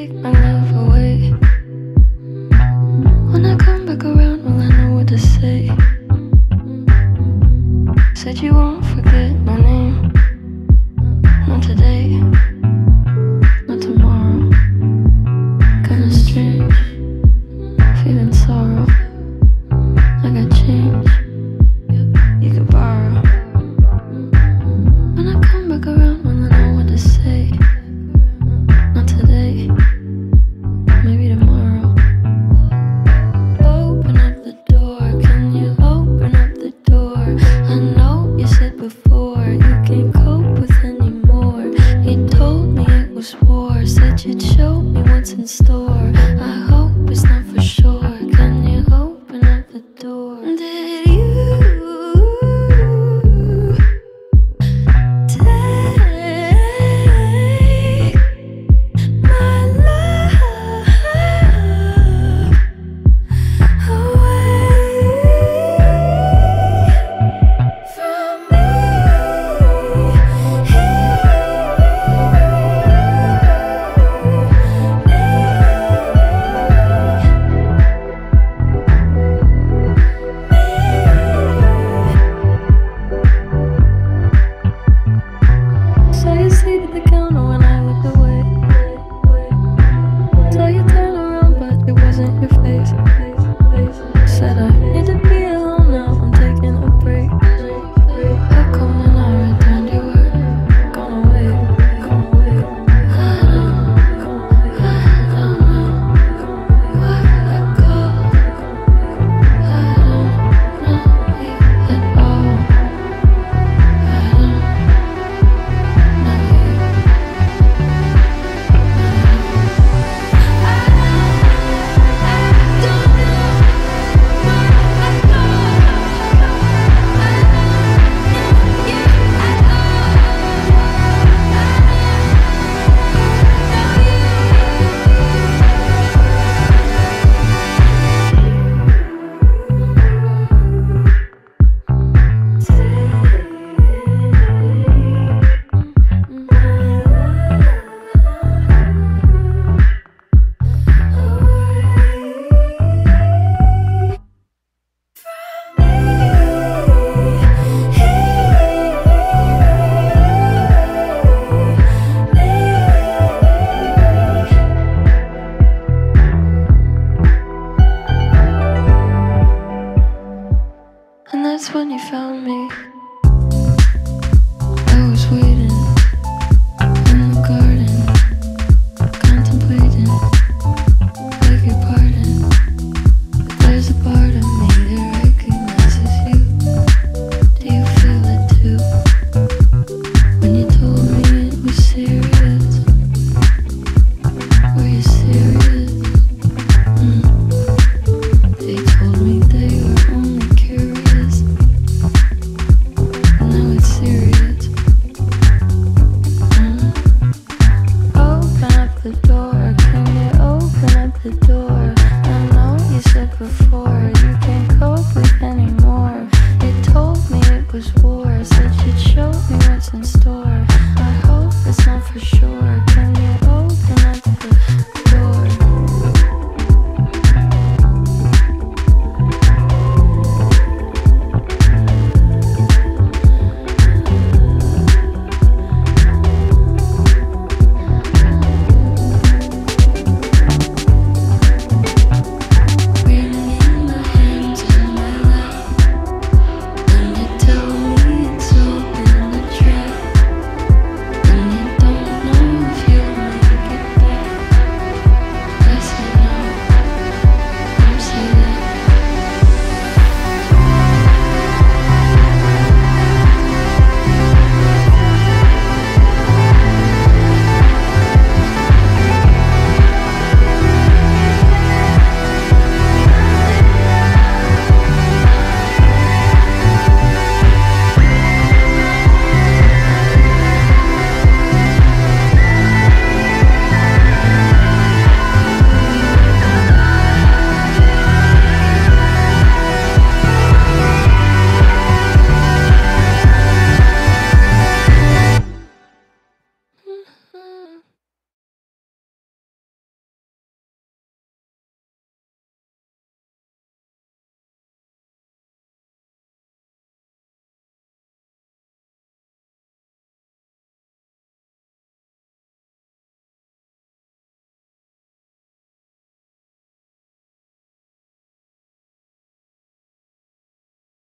take my love away. When I come back around, will I know what to say? Said you won't forget my name. Not today, not tomorrow. Kinda strange, feeling sorrow. I got change you could borrow. When I come back around, will I know what to say? Not today, maybe tomorrow. Open up the door, can you open up the door? I know you said before you can't cope with anymore. You told me it was war, said you'd show me what's in store. I hope it's not for sure, can you open up the door? Did you when you found